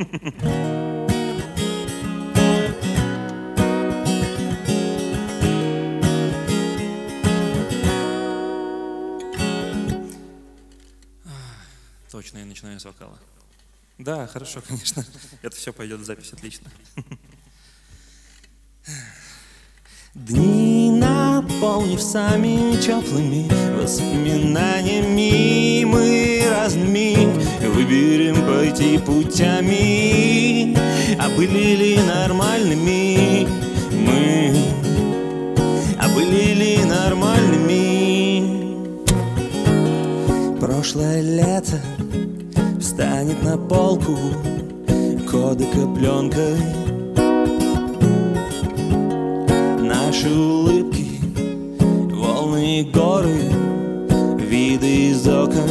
Точно, я начинаю с вокала. Да, хорошо, конечно. Это все пойдет в запись, отлично. Дни, наполнив сами теплыми воспоминаниями, мы разными выберем пойти путями. А были ли нормальными мы? А были ли нормальными? Прошлое лето встанет на полку кодека пленкой. Наши улыбки, волны и горы, виды из окон.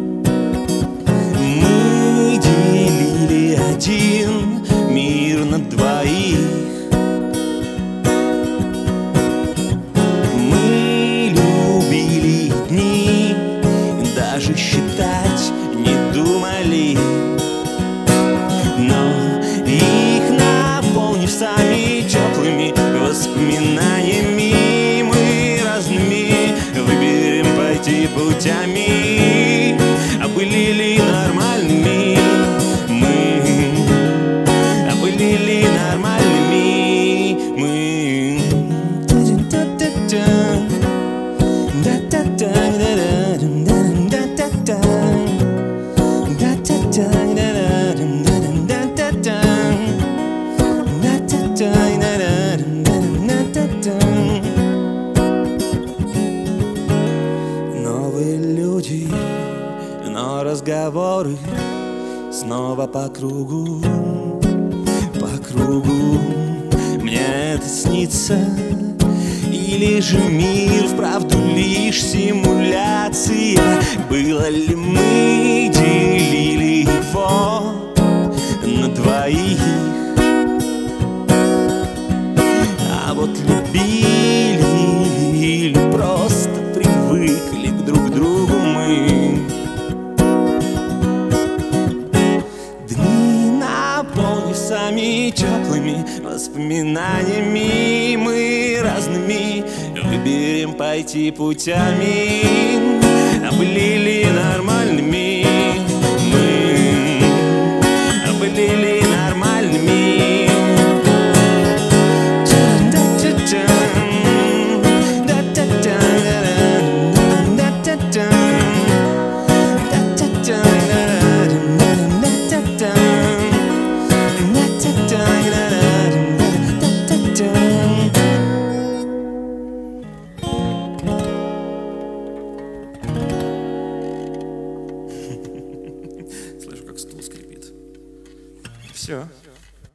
Мы делили один мир на двоих. Мы любили дни, даже считать не думали. Но их, наполнив сами теплыми воспоминаниями, мы разными выберем пойти путями. А были ли нормальными мы? А были ли нормальными мы? Новые люди, но разговоры снова по кругу, по кругу. Мне это снится, или же мир вправду лишь симуляция? Было ли мы делили его на двоих? А вот любили или просто привыкли друг к другу мы? Дни, наполнив сами теплыми воспоминаниями, мы разными выберем пойти путями. А были ли нормальными мы? А были ли нормальными? Слышу, как стул скрипит. Все.